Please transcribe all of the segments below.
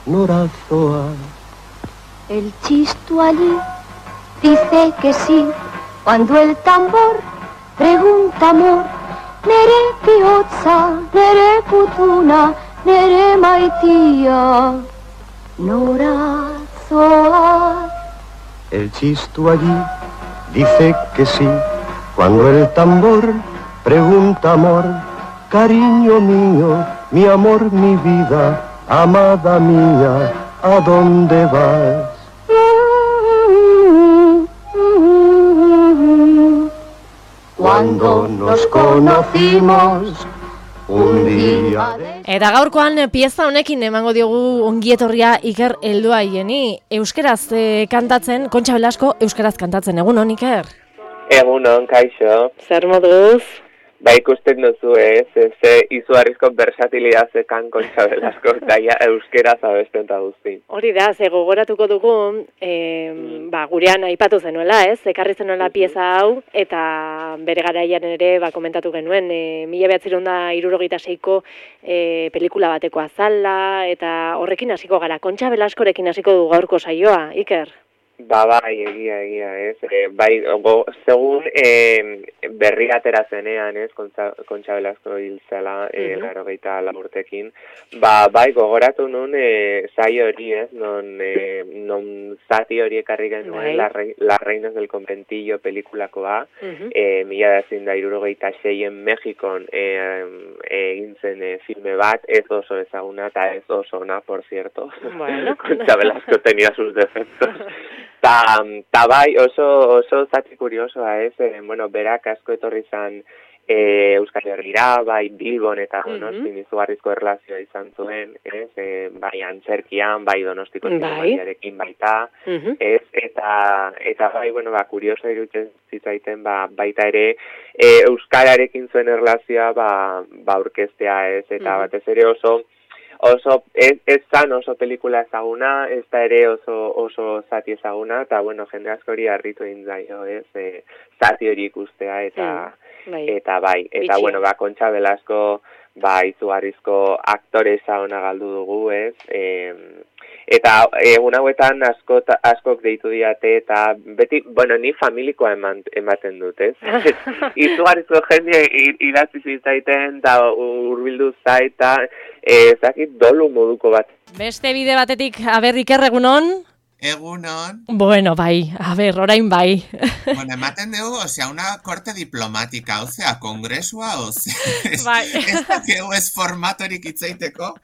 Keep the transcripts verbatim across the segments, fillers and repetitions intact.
norazoa. El chisto allí dice que sí, cuando el tambor pregunta amor. Nere bihotza, nere putuna, nere maitia, norazoa. El chisto allí dice que sí, cuando el tambor pregunta amor. Cariño mío, mi amor, mi vida, amada mía, ¿a dónde vas? Cuando nos conocimos un día de... Eta gaurkoan pieza honekin emango diogu ongietorria Iker Helduaieni. Euskeraz eh, kantatzen, Kontxa Belasko euskaraz kantatzen. Egunon, Iker? Egunon, kaixo. Zer moduz? Ba, ikusten duzu ez, ze izugarrizko versatilidad zekan Kontxa Belasko, eta ja euskera zabesten eta guzti. Hori da, ze gogoratuko dugu, e, mm. ba, gurean aipatu zenuela, ez? Ekarri zenuela pieza hau, eta bere garaian ere ba, komentatu genuen, e, mila behatzirun da hirurogeita seiko e, pelikula bateko azala, eta horrekin hasiko gara, Kontxa Belaskorekin hasiko du gaurko saioa, Iker? Ba, bai, egia, egia, ez. E, bai, go, segun e, berri atera zenean, ez, Kontxa, Kontxa Belasko hil zela, e, uh-huh. larogeita lamurtekin, ba, bai, gogoratu nun e, saio hori, ez, non, e, non zati hori ekarri genuen, la, la Reinas del Conventillo pelikulakoa, uh-huh. e, mila behatzirun da hirurogeita seien Mexikon egin e, zen e, filme bat, ez oso ezaguna, eta ez oso ona, por cierto. Bueno. Kontxa Belasko tenía sus defectos. Ta, ta bai, oso, oso zati kuriosoa ez, e, bueno, berak asko etorri zan e, Euskal Herrira, bai Bilbon eta Donostin mm-hmm. izugarrizko erlazioa izan zuen, ez, e, bai antzerkian, bai Donostiko zinemariarekin baita, mm-hmm. ez, eta, eta bai, bueno, ba, kurioso irutzen zitzaiten, ba, baita ere, e, Euskararekin zuen erlazioa, ba, ba orkestea ez, eta mm-hmm. batez ere oso, Oso, ez, ez zan oso pelikula ezaguna, ez da ere oso, oso zati ezaguna, eta, bueno, jende asko hori harritu egin zaio, ez, e, zati hori ikustea, eta, mm, bai. eta bai, eta, Bitxi. bueno, ba, Kontxa Belasko, ba, izugarrizko aktoresa ona galdu dugu, ez, e, eta egun hauetan asko, askok deitu diate, eta beti, bueno, ni familikoa eman, ematen dut, ez, izugarrizko jende idatzi zitzaiten, eta urbildu zaita, ez dakit dolu moduko bat. Beste bide batetik, aber Iker, egunon? Egunon. Bueno, bai, a ver, orain bai. Bueno, ematen dugu, osea, una corte diplomática, osea, kongresua, osea, bai. ez dakegu ez formatorik itzaiteko.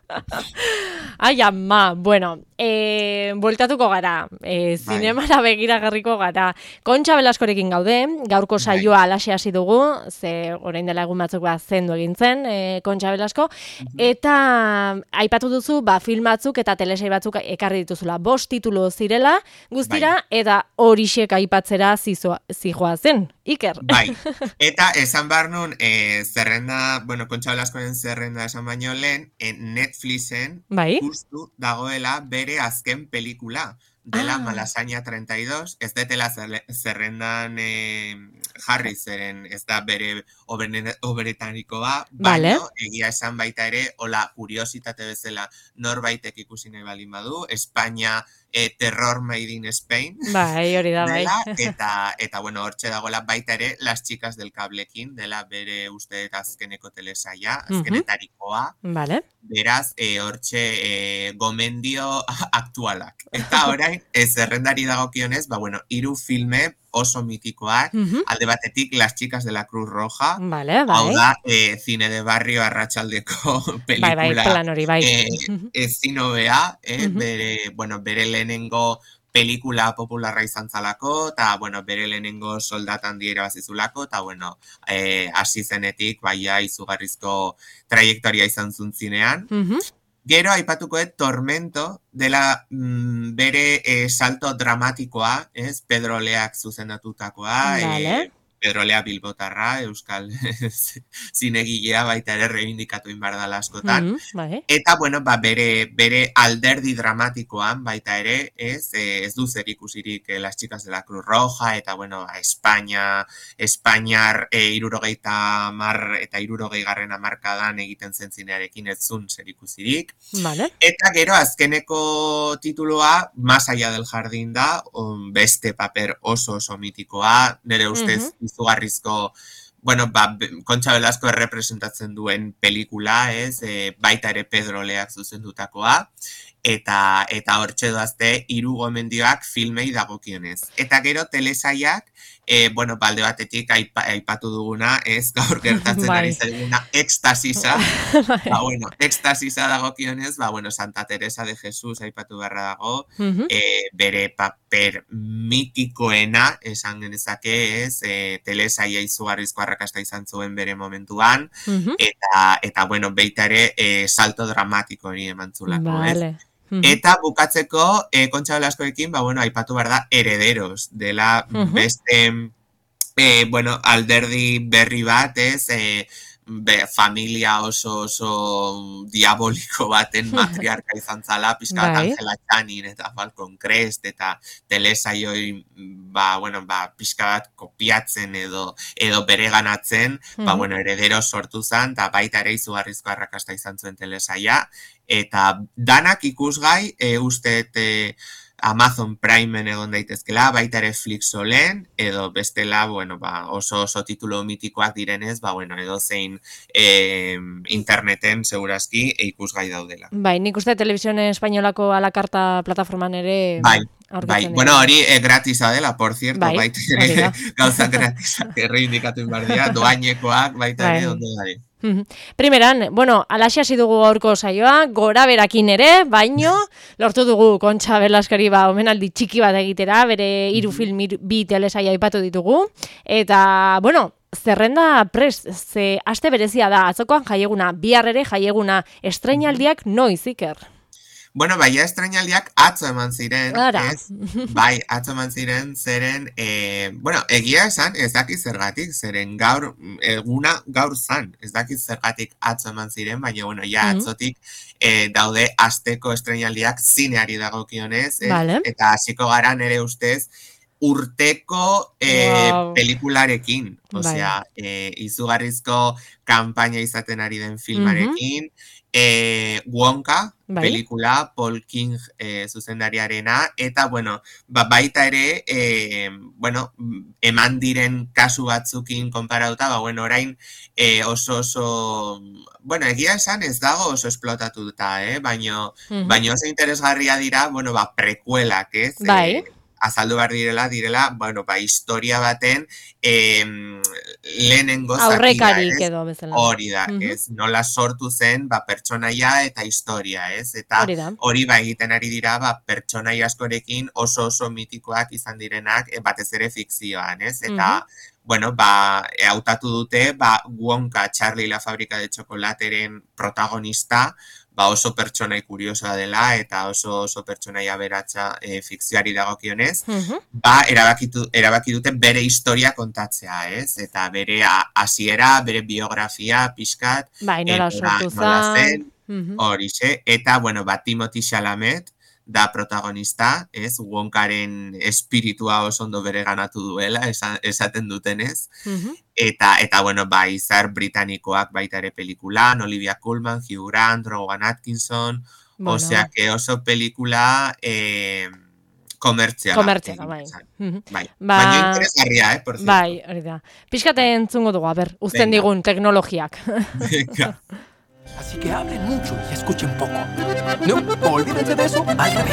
Ai, ama, bueno, e, bueltatuko gara, e, zinemara begira garriko gara. Kontxa Belaskorekin gaude, gaurko saioa alaxe hasi dugu, ze orain dela egun batzuk bat zendu egin zen, e, Kontxa Belasko, uh-huh. eta aipatu duzu, ba, film batzuk eta telesai batzuk ekarri dituzula, bost titulu zirela, guztira, bai. Eta horixek aipatzera zijoa zen, Iker. Bai, eta esan behar nun, e, zerrenda, bueno, Kontxa Belaskoren zerrenda esan baino lehen, e, Netflixen, bai. Justu dagoela bere azken pelikula, dela ah. Malasaña treinta y dos, ez detela zerrendan e, jarri zeren, ez da bere oberetanikoa, vale. Baina egia esan baita ere, hola, kuriositate bezala norbaitek ikusi nahi balin badu, Espainia e, Terror Made in Spain, bai, hori da, bai. dela, eta, eta bueno, hortxe dagoela baita ere, Las Chicas del Cablekin, dela bere uste eta azkeneko telesaia, azkenetarikoa, uh-huh. vale. Beraz, e, hortxe e, gomendio aktualak. Eta orain, ez zerrendari dagokionez, ba bueno, hiru filme oso mitikoak, uh-huh. alde batetik Las Chicas de la Cruz Roja, vale, bai. hau da, e, Cine de Barrio arratsaldeko pelikula, bai, bai, plan hori, bai. E, ezin hobea, e, uh-huh. bere, bueno, bere lehenengo pelikula popularra izan zalako, eta, bueno, bere lehenengo soldatan diera bazizulako, eta, bueno, e, hasi zenetik, baia izugarrizko trajektoria izan zuntzinean. Uh-huh. Gero, aipatuko et, Tormento, dela mm, bere e, salto dramatikoa, ez, Pedro Leak zuzendatutakoa, vale. e, Pedrolea Bilbotarra, euskal zinegilea baita ere reivindikatu inbardala askotan. Mm, bai. Eta, bueno, ba, bere, bere alderdi dramatikoan baita ere, ez, ez du zer ikusirik eh, Las Chicas de la Cruz Roja, eta, bueno, ba, Espainia, Espainiar e, irurogeita mar eta irurogei garren amarkadan egiten zen zinearekin ez zun zer ikusirik. Vale. Eta gero azkeneko tituloa, Más allá del jardín da, on, beste paper oso oso mitikoa, nire ustez uh-huh. izugarrizko, bueno, ba, Kontxa Velasco errepresentatzen duen pelikula, ez, e, baita ere Pedro Leak zuzendutakoa, eta eta hortxe doazte hiru gomendioak filmei dagokionez. Eta gero telesaiak, e, bueno, balde batetik aipa, aipatu duguna, ez gaur gertatzen ari zaiguna ekstasisa, ba, bueno, ekstasisa dagokionez, ba, bueno, Santa Teresa de Jesús aipatu beharra dago, uh-huh. e, bere paper mitikoena, esan genezake, ez, e, telesaia izugarrizko arrakasta izan zuen bere momentuan, uh-huh. eta, eta, bueno, beita ere, e, salto dramatiko hori emantzulako, vale. ez? Uh-huh. Eta bukatzeko, eh, Kontxa Velascoekin, ba, bueno, aipatu behar da, Herederos, dela uh-huh. beste, eh, bueno, alderdi berri bat, ez, eh, be, familia oso oso diaboliko baten matriarka izan zala, pizka bat Angela Channing eta Falcon Crest, eta telesaioi, ba, bueno, ba, pizka bat kopiatzen edo, edo bere ganatzen, uh-huh. ba, bueno, Herederos sortu zen, eta baita ere izugarrizko arrakasta izan zuen telesaia, eta danak ikusgai, e, uste e, Amazon Primen egon daitezkela, baita ere Flixolen, edo bestela, bueno, ba, oso oso titulo mitikoak direnez, ba, bueno, edo zein e, interneten, segurazki, e, ikusgai daudela. Bai, nik uste Televisión Espainolako alakarta plataforman ere... Bai, bai, bueno, hori e, gratisa dela, por cierto, bai, baita ere gauza gratisa, erreindikatu inbardia, doainekoak, baita ere, ondo gari. Primeran, bueno, alaxe hasi dugu gaurko saioa, gora berakin ere, baino, lortu dugu Kontxa Velascori ba, omenaldi txiki bat egitera, bere hiru film bi telesaia aipatu ditugu, eta, bueno, zerrenda prest, ze aste berezia da, atzokoan jaieguna, bihar ere jaieguna, estreinaldiak noiz, Iker? Bueno, bai, estreinaldiak atzo eman ziren, ez? Bai, atzo eman ziren, zeren, e, bueno, egia esan, ez dakiz zergatik, zeren gaur, eguna gaur zan, ez dakiz zergatik atzo eman ziren, baina, bueno, ja, atzotik e, daude asteko estreinaldiak zineari dagokionez, vale. Eta hasiko gara nere ustez, urteko e, wow. pelikularekin, osea, e, izugarrizko kanpaina izaten ari den filmarekin, uh-huh. E, Wonka, bai. Pelikula, Paul King e, zuzendariarena, eta, bueno, ba, baita ere, e, bueno, eman diren kasu batzukin konparauta, ba, bueno, orain e, oso oso, bueno, egia esan ez dago oso esplotatuta, eh? Baino, uh-huh. baino oso interesgarria dira, bueno, ba, prekuelak, ez? Bai. E, azaldu behar direla, direla, bueno, ba, historia baten eh, lehenengo zatia, aurrekarik edo bezala. Hori da, uh-huh. ez, nola sortu zen, ba, pertsonaia eta historia, ez, eta hori ba, egiten ari dira, ba, pertsonaia askorekin oso oso mitikoak izan direnak, e, batez ere fikzioan, ez, eta, uh-huh. bueno, ba, e, hautatu dute, ba, Wonka, Charlie la fábrica de chocolateren protagonista, ba oso pertsonai kuriosoa dela eta oso oso pertsonai aberatsa e, fikzioari dagokionez, uh-huh. ba erabakitu, erabaki dute bere historia kontatzea, ez? Eta bere hasiera, bere biografia pixkat, bai, nola sortu zen, horixe, uh-huh. eta, bueno, ba, Timothy Chalamet da protagonista, ez? Wonkaren espiritua oso ondo bere ganatu duela, esaten dutenez. Uh-huh. Eta, eta, bueno, ba, izar britanikoak baita ere pelikulan, Olivia Colman, Hugh Grant, Rowan Atkinson, bueno. Osea, que oso pelikula eh, komertziala. Komertziala, bai. Uh-huh. Bai. Ba, baina interesgarria, eh, por cierto. Bai, hori da. Pixkate entzungo dugu, a ber, uzten Venga. Digun teknologiak. Venga. Así que hablen mucho y escuchen poco. No, olvídense de eso, al revés.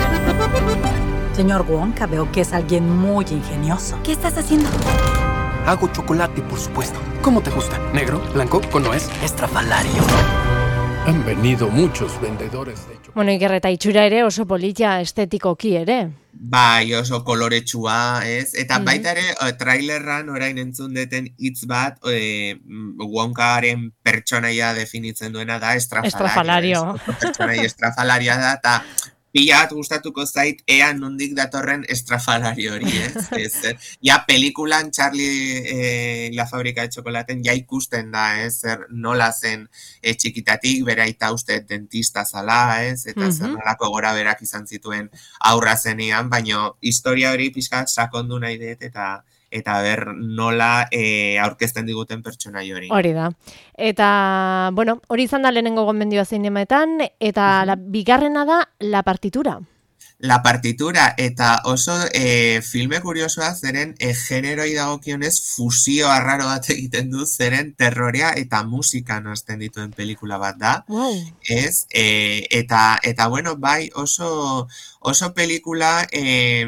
Señor Wonka, veo que es alguien muy ingenioso. ¿Qué estás haciendo? Hago chocolate, por supuesto. ¿Cómo te gusta? ¿Negro? ¿Blanco? ¿Con nuez? Estrafalario. Han venido muchos vendedores de chocolate. Bueno, Iker, eta itxura ere oso polita estetikoki ere. Bai, oso koloretsua, ez? Eta mm-hmm. baita ere, trailerran orain entzun deten hitz bat, e, Wonkaren pertsonaia definitzen duena da estrafalario. Estrafalario. Pertsonaia estrafalaria da, eta Pila bat gustatuko zait, ea nondik datorren estrafalari hori, ez? ez ja, pelikulan Charlie eh, la fábrica de chocolaten ja ikusten da, ez? Zer nola zen eh, txikitatik, bera aita uste dentista zala, ez? Eta mm-hmm. zer nolako gora berak izan zituen aurra zenian, baino historia hori pixka sakondu nahi dut, eta eta ber nola e, aurkezten diguten pertsonai hori. Hori da. Eta, bueno, hori izan da lehenengo gomendioa zinemaetan, eta uh-huh. la, bigarrena da la partitura. La partitura, eta oso e, filme kuriosoa zeren e, generoi dagokionez fusio arraro bat egiten du zeren terrorea eta musika nazten dituen pelikula bat da. Wow. Ez, e, eta, eta bueno, bai oso, oso pelikula... E,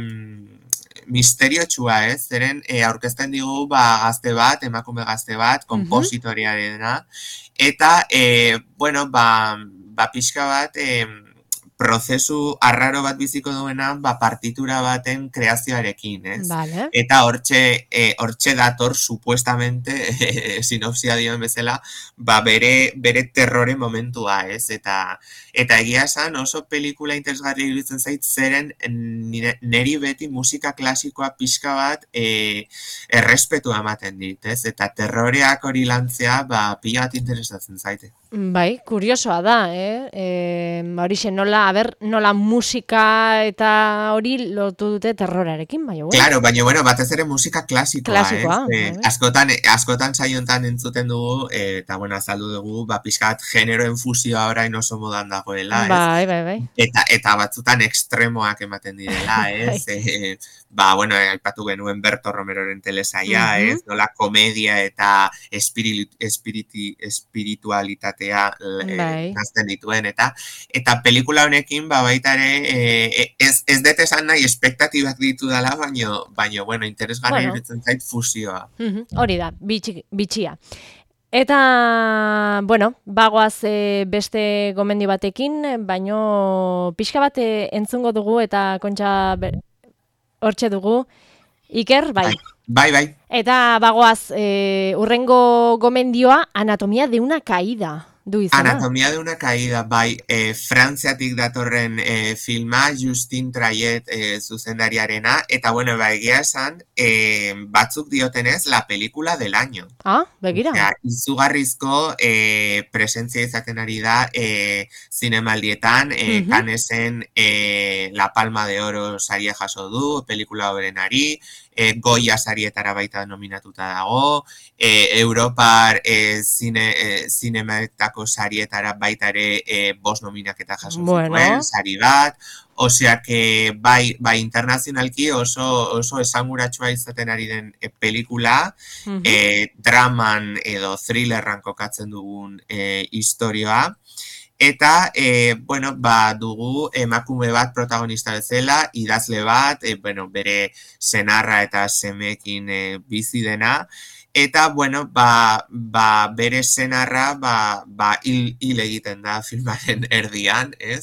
misteriotsua, ez? Zeren e, aurkezten digu ba, gazte bat, emakume gazte bat, kompositoriarena, eta, e, bueno, ba, ba pixka bat, e, prozesu arraro bat biziko duena, ba, partitura baten kreazioarekin, ez? Vale. Eta hortxe, e, hortxe dator, supuestamente, e, sinopsia dioen bezala, ba, bere, bere terrore momentua, ez? Eta, eta egia esan oso pelikula interesgarri iruditzen zait, zeren neri beti musika klasikoa pixka bat e, errespetua ematen dit, ez? Eta terroreak hori lantzea, ba, pila bat interesatzen zaite. Bai, kuriosoa da, eh? E, horixe, nola, a ber, nola musika eta hori lotu dute terrorarekin, baina, bueno. Claro, baina, bueno, batez ere musika klasikoa, klasikoa, eh? eh askotan, askotan saiontan entzuten dugu, eh, eta, bueno, azaldu dugu, ba, pixkat generoen fusioa orain oso modan dagoela, ez? Bai, bai, bai. Eta, eta batzutan ekstremoak ematen direla, ez? eh, ba, bueno, aipatu genuen Berto Romeroren telesaia, uh-huh. ez? Nola komedia eta espiritu, espiriti, espiritualitate bai. nazten dituen, eta eta pelikula honekin, ba, baita ere, e, ez, ez dut esan nahi espektatibak ditu dela, baino, baino, bueno, interesgarri bueno. Iruditzen zait fusioa. Uh-huh. Hori da, bitxi, bitxia. Eta, bueno, bagoaz e, beste gomendio batekin, baino pixka bat entzungo dugu, eta kontxa hortxe dugu, Iker, bai. bai. Bai, bai. Eta bagoaz, e, urrengo gomendioa, Anatomía de una caída. Du izena. Anatomía de una caída, bai, e, Frantziatik datorren e, filma, Justin Trayet e, zuzendariarena, eta bueno, ba, egia esan, e, batzuk diotenez, la película del año. Ah, begira. Osea, izugarrizko e, presentzia izaten ari da e, zinemaldietan, e, uh-huh. Canesen e, La Palma de Oro saria jaso du, pelikula hoberenari, E, Goya sarietara baita nominatuta dago, e, Europar e, zine, e, zinemetako sarietara baita ere e, bost nominaketa jaso bueno. zituen, sari bat, osea que bai, bai internazionalki oso, oso esanguratsua izaten ari den e, pelikula, uh-huh. e, draman edo thrillerran kokatzen dugun e, historioa, eta, e, bueno, ba, dugu emakume bat protagonista bezala, idazle bat, e, bueno, bere senarra eta semeekin e, bizi dena, eta, bueno, ba, ba, bere senarra, ba, ba, hil, hil egiten da filmaren erdian, ez?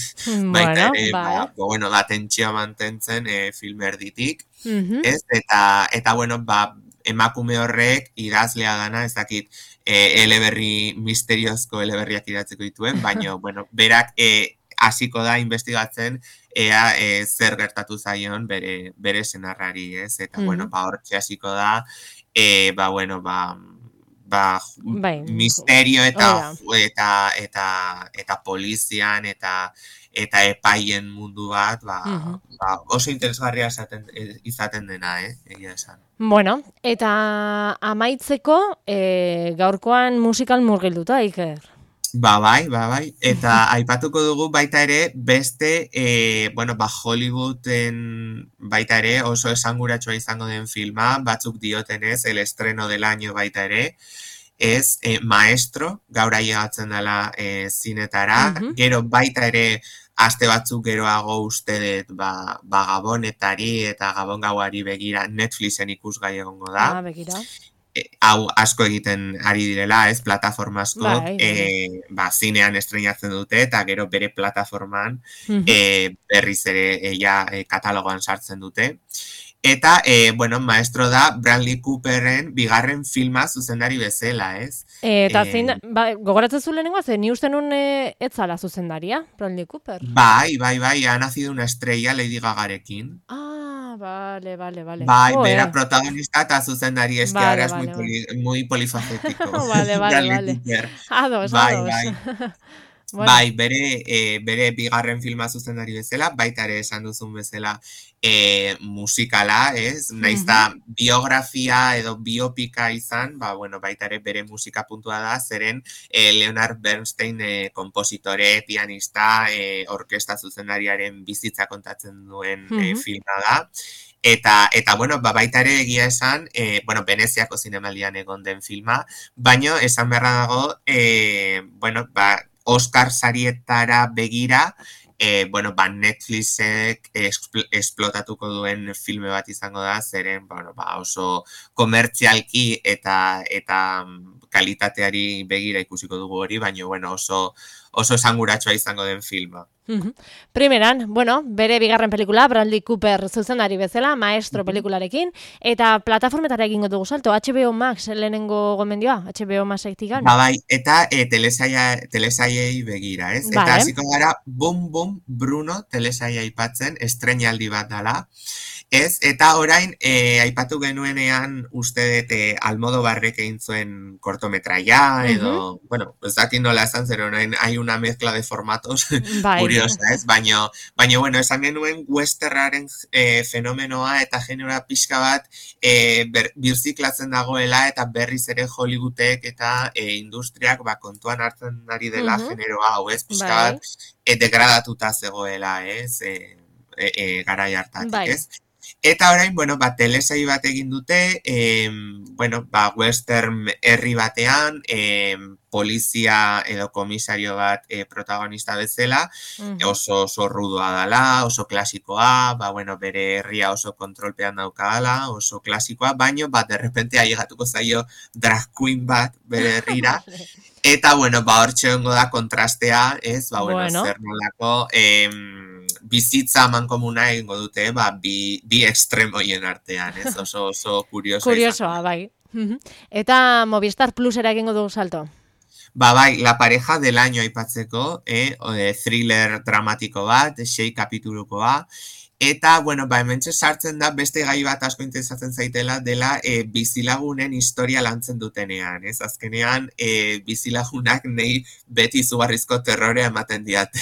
Baita ere, bueno, ba, ba, bueno, da tentsioa mantentzen e, film erditik, uh-huh. ez? Eta, eta, bueno, ba, emakume horrek idazlea dana, ez dakit, E, eleberri, misteriozko eleberriak idatzeko dituen, baina, bueno, berak e, hasiko da investigatzen ea e, zer gertatu zaion bere, bere senarrari, ez? Eta, mm. bueno, ba, hortxe hasiko da, e, ba, bueno, ba, ba, bai. misterio eta, eta, eta, eta polizian, eta eta epaien mundu bat, ba, uh-huh. ba, oso interesgarria izaten, izaten dena, eh, egia esan. Bueno, eta amaitzeko, e, gaurkoan musikal murgilduta, Iker? Ba, bai, ba, bai. Eta aipatuko dugu baita ere, beste, e, bueno, ba, Hollywooden baita ere, oso esanguratsua izango den filma, batzuk diotenez, el estreno del año baita ere, ez e, Maestro, gaur ailegatzen dela e, zinetara, uh-huh. gero baita ere, aste batzuk geroago uste dut ba, ba Gabonetari eta Gabon gauari begira Netflixen ikusgai egongo da. Ah, begira. E, hau asko egiten ari direla, ez, plataforma asko, bai, bai. E, ba, zinean estreinatzen dute eta gero bere plataforman uh-huh. e, berriz ere e, ja, e, katalogoan sartzen dute. Eta, e, bueno, maestro da Bradley Cooperen bigarren filma zuzendari bezala, ez? Eta zein, ba, gogoratzen zu lehenengoa, ze ni uste nun e, etzala zuzendaria, Bradley Cooper? Bai, bai, bai, ha nacido una estrella Lady Gagarekin. Ah, vale, vale, vale. Bai, oh, bera eh. protagonista eta zuzendari, es que vale, ahora es vale, muy, vale. poli, muy polifacético. vale, vale, vale. Ados, bai, ados. bai. Bueno. Bai, bere, e, bere bigarren filma zuzendari bezala, baita ere esan duzun bezala e, musikala, ez? Naizta uh-huh. biografia edo biopika izan, ba, bueno, baita ere bere musika puntua da, zeren e, Leonard Bernstein e, kompositore, pianista, e, orkesta zuzendariaren bizitza kontatzen duen uh-huh. e, filma da. Eta, eta bueno, ba, baita ere egia esan, e, bueno, Veneziako zinemaldian egon den filma, baino esan beharra dago, e, bueno, ba, Oscar sarietara begira, e, bueno, ba, Netflixek espl- esplotatuko duen filme bat izango da, zeren, bueno, ba, oso komertzialki eta eta kalitateari begira ikusiko dugu hori, baina, bueno, oso oso esanguratsua izango den filma. Uh-huh. Primeran, bueno, bere bigarren pelikula, Bradley Cooper zuzendari bezala, Maestro uh-huh. pelikularekin, eta plataformetara egingo dugu salto, H B O Max lehenengo gomendioa, H B O Maxetik gana. Ba, bai, eta e, telesaia, telesaiei begira, ez? Vale. Eta hasiko gara, Bum Bum Bruno telesaia aipatzen, estrenaldi bat dala, ez? Eta orain, e, aipatu genuenean uste dut e, Almodobarrek egin zuen kortometraia, edo, uh-huh. bueno, ez dakit nola esan zer orain, hay una mezcla de formatos bai. Curiosa, ez? Baina, baina, bueno, esan genuen westernaren e, fenomenoa eta genera pixka bat e, ber, birziklatzen dagoela eta berriz ere Hollywoodek eta e, industriak ba, kontuan hartzen ari dela uh-huh. generoa hau, ez? Pixka bai. bat e, degradatuta zegoela, ez? E, e, e, garai hartatik, bai. ez? Eta orain, bueno, ba, telesai bat egin dute, eh, bueno, ba, western herri batean, eh, polizia edo komisario bat eh, protagonista bezala, uh-huh. oso oso rudoa dala, oso klasikoa, ba, bueno, bere herria oso kontrolpean daukadala, oso klasikoa, baino, bat, derrepente ailegatuko zaio drag queen bat bere herrira, eta, bueno, ba, hortxe ongo da kontrastea, ez, ba, bueno, bueno. zer nolako, eh, bizitza mankomuna egingo dute, ba, bi, bi ekstremoien artean, ez? Oso, oso kurioso. Kuriosoa, bai. Eta Movistar Plusera egingo dugu salto? Ba, bai, La pareja del año aipatzeko, eh? O, thriller dramatiko bat, sei kapitulukoa, eta, bueno, ba, hementxe sartzen da beste gai bat asko interesatzen zaitela dela e, bizilagunen historia lantzen dutenean, ez? Azkenean, e, bizilagunak nei beti izugarrizko terrorea ematen diate.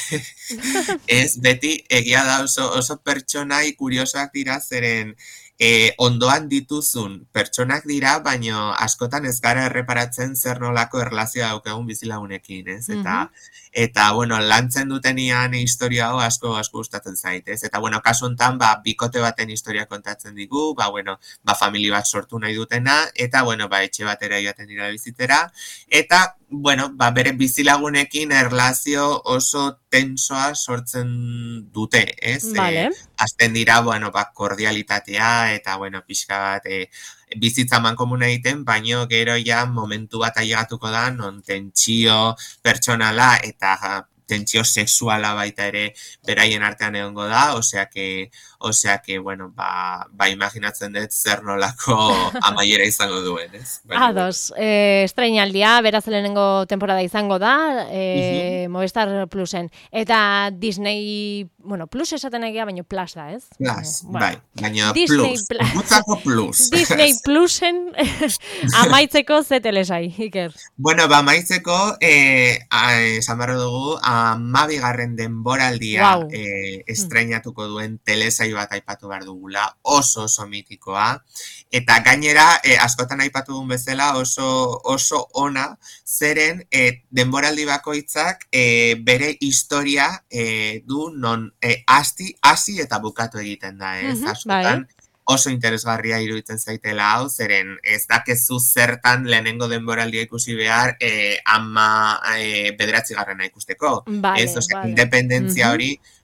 Ez, beti egia da oso, oso pertsonai kuriosoak dira zeren e, ondoan dituzun pertsonak dira, baino askotan ez gara erreparatzen zer nolako erlazioa daukagun bizilagunekin, ez? Eta, mm-hmm. eta bueno, lantzen dutenian historia hau asko asko gustatzen zait, ez? Eta, bueno, kasu honetan, ba, bikote baten historia kontatzen digu, ba, bueno, ba, famili bat sortu nahi dutena, eta, bueno, ba, etxe batera joaten dira bizitera, eta, bueno, ba, bere bizilagunekin erlazio oso tensoa sortzen dute, ez? Vale. E, azten dira, bueno, ba, kordialitatea, eta, bueno, pixka bat, e, bizitza mankomuna egiten, baino gero ja momentu bat ailegatuko da, non tentsio pertsonala eta tentsio sexuala baita ere beraien artean egongo da, osea que, osea que, bueno, ba, ba imaginatzen dut zer nolako amaiera izango duen, ez? Ados, eh, estreinaldia, beraz lehenengo temporada izango da, eh, uh-huh. Movistar Plusen, eta Disney, bueno, Plus esaten egia, baina Plus da, ez? Plus, eh, bueno. bai, baina Disney Plus, Plus. Gutzako Plus. Disney Plusen amaitzeko ze telesai, Iker? Bueno, ba, amaitzeko, eh, esan barro dugu, amabigarren denboraldia wow. eh, estreinatuko duen telesai bat aipatu behar dugula, oso oso mitikoa, eta gainera eh, askotan aipatu dugun bezala oso oso ona, zeren eh, denboraldi bakoitzak eh, bere historia eh, du non eh, hasi hasi eta bukatu egiten da, ez? Uh-huh, askotan, bai. Oso interesgarria iruditzen zaitela hau, zeren ez dakezu zertan lehenengo denboraldia ikusi behar eh, ama eh, bederatzi garrena ikusteko. Vale, ez, osea, vale. independentzia uh-huh. hori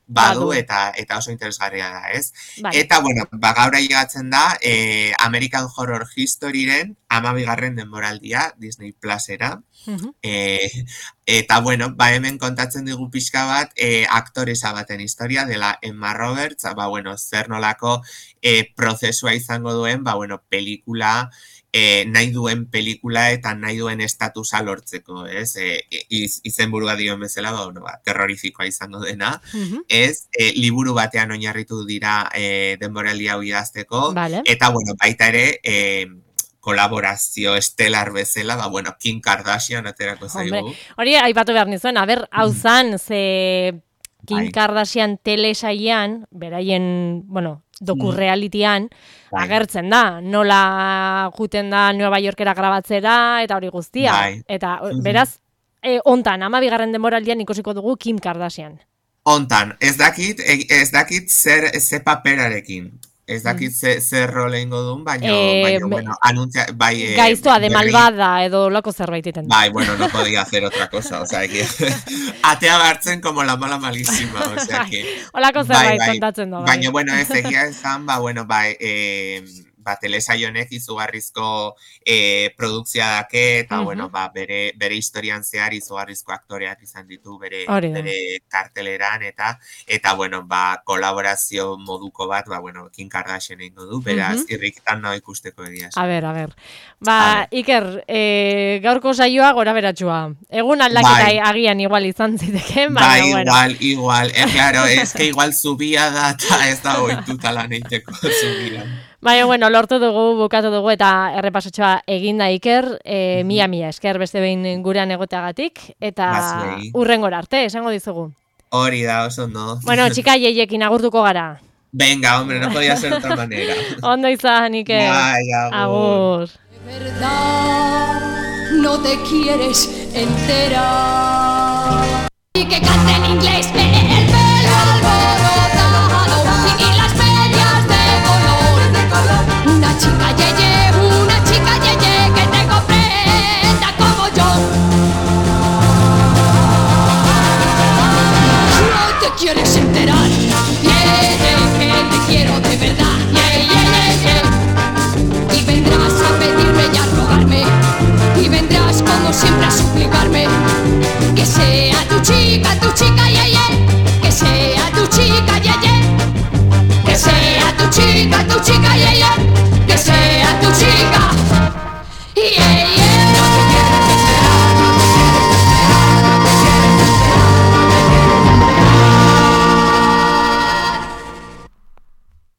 badu eta eta oso interesgarria da, ez? Vale. Eta, bueno, ba, gaur ailegatzen da eh, American Horror Historyren amabigarren denboraldia Disney Plusera. Uh-huh. eh, eta, bueno, ba, hemen kontatzen digu pixka bat eh, aktoresa baten historia dela Emma Roberts, ba, bueno, zer nolako eh, prozesua izango duen, ba, bueno, pelikula, eh, nahi duen pelikula eta nahi duen estatusa lortzeko, ez? Eh, iz, izenburua dioen bezala, ba, bueno, ba, terrorizikoa izango dena, uh-huh. ez? Eh, liburu batean oinarritu dira eh, denboraldia hau idazteko, vale. Eta, bueno, baita ere, eh, kolaborazio estelar bezala, ba, bueno, Kim Kardashian aterako zaigu. Hori, aipatu behar nizuen, aber, hau zan, ze Kim Ai. Kardashian telesaian, beraien, bueno, doku-realitian, Bai. Agertzen da, nola juten da Nueva Yorkera grabatzera, eta hori guztia. Bai. Eta, beraz, e, ontan, amabigarren denboraldian ikusiko dugu Kim Kardashian. Ontan, ez dakit, ez dakit zer, ze paperarekin. Ez dakit ze, zer role ingo duen, baina, eh, baina, bueno, anuntzia, bai... Eh, gaiztoa de malvada edo loko zerbait iten. Bai, bueno, no podía hacer otra cosa, o sea, que atea bartzen como la mala malísima, o sea, que... Olako zerbait bai, bai, kontatzen da, bai. Baina, bueno, ez egia ezan, ba, bueno, bai, eh, ba, telesaionek izugarrizko eh, produkzia dake, eta, uh-huh. bueno, ba, bere, bere historian zehar izugarrizko aktoreak izan ditu bere, bere karteleran, eta, eta, bueno, ba, kolaborazio moduko bat, ba, bueno, Kim Kardashian egingo du, beraz, uh-huh. irrikitan nahi ikusteko egia. A ber, a ber. Ba, a ber. Iker, e, gaurko saioa gora beratxua. Egun aldaketa bai. Agian igual izan ziteken, baina, bai, bueno. igual, igual. Eh, claro, es que igual zubia da, eta ez da oituta lan eiteko zubia. Baina, bueno, lortu dugu, bukatu dugu, eta errepasotxoa eginda Iker, e, mia mia esker beste behin gurean egoteagatik, eta Basui. Urrengora arte, esango dizugu. Hori da, oso no. Bueno, txika jeiekin agurtuko gara. Venga, hombre, no podía ser de otra manera. Ondo izan, Iker. Bai, agur. Agur. De verdad, no te quieres enterar. Y que cante en inglés,